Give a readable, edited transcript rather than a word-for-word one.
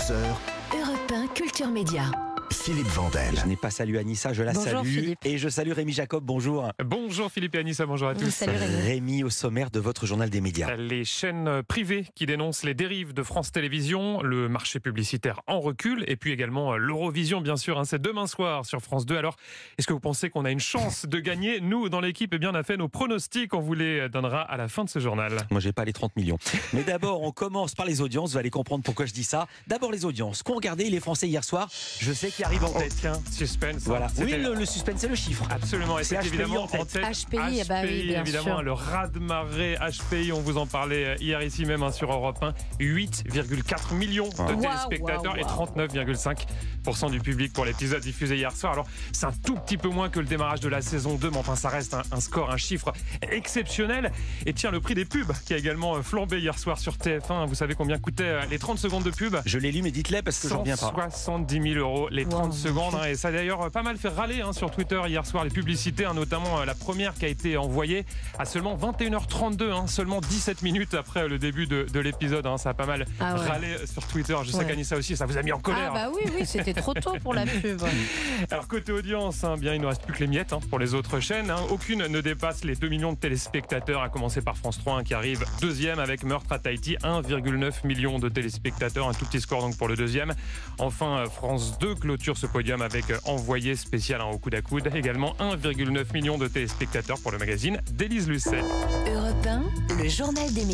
11h, Europe 1 Culture Média. Philippe Vandel. Je n'ai pas salué Anissa, je la Bonjour, salue. Philippe. Et je salue Rémi Jacob, bonjour. Bonjour Philippe et Anissa, bonjour à tous. Salut Rémi. Rémi, au sommaire de votre journal des médias. Les chaînes privées qui dénoncent les dérives de France Télévisions, le marché publicitaire en recul, et puis également l'Eurovision, bien sûr, c'est demain soir sur France 2. Alors, est-ce que vous pensez qu'on a une chance de gagner? Nous, dans l'équipe, eh bien, on a fait nos pronostics, on vous les donnera à la fin de ce journal. Moi, j'ai pas les 30 millions. Mais d'abord, on commence par les audiences. Vous allez comprendre pourquoi je dis ça. D'abord, les audiences. Qu'ont regardé les Français hier soir? Je sais qui arrive en Oh, tête. tiens, suspense. Voilà. Oui, C'était- le suspense, c'est le chiffre. Absolument, et C'est c'est HPI évidemment en tête. en tête. HPI, bah oui, bien évidemment, sûr. le raz-de-marée HPI, on vous en parlait hier ici même sur Europe 1. 8,4 millions de Wow, téléspectateurs et 39,5% du public pour l'épisode diffusé hier soir. Alors, c'est un tout petit peu moins que le démarrage de la saison 2, mais enfin, ça reste un score, un chiffre exceptionnel. Et tiens, le prix des pubs qui a également flambé hier soir sur TF1. Vous savez combien coûtaient les 30 secondes de pub? Je l'ai lu, mais dites-les parce que j'en reviens pas. 170 000 euros les 30 secondes. Et ça a d'ailleurs pas mal fait râler sur Twitter hier soir, les publicités, notamment la première qui a été envoyée à seulement 21h32, seulement 17 minutes après le début de l'épisode. Ça a pas mal râlé sur Twitter. Je sais qu'Anissa aussi, ça vous a mis en colère. Ah bah oui, c'était trop tôt pour la pub. Alors côté audience, bien il ne reste plus que les miettes pour les autres chaînes. Aucune ne dépasse les 2 millions de téléspectateurs, à commencer par France 3 qui arrive deuxième avec Meurtre à Tahiti, 1,9 million de téléspectateurs, un tout petit score donc pour le deuxième. Enfin, France 2 clôture ce podium avec Envoyé spécial au coude à coude, également 1,9 million de téléspectateurs pour le magazine d'Élise Lucet. Europe 1, le journal des médias.